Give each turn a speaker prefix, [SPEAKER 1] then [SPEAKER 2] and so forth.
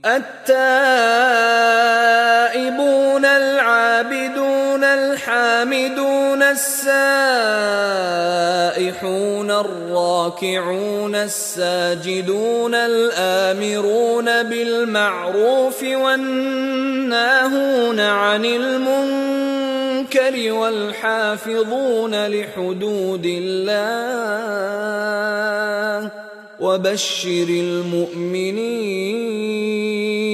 [SPEAKER 1] التائبون العابدون الحامدون السائحون الراكعون الساجدون الآمرون بالمعروف والناهون عن المنكر والحافظون لحدود الله وبشر المؤمنين.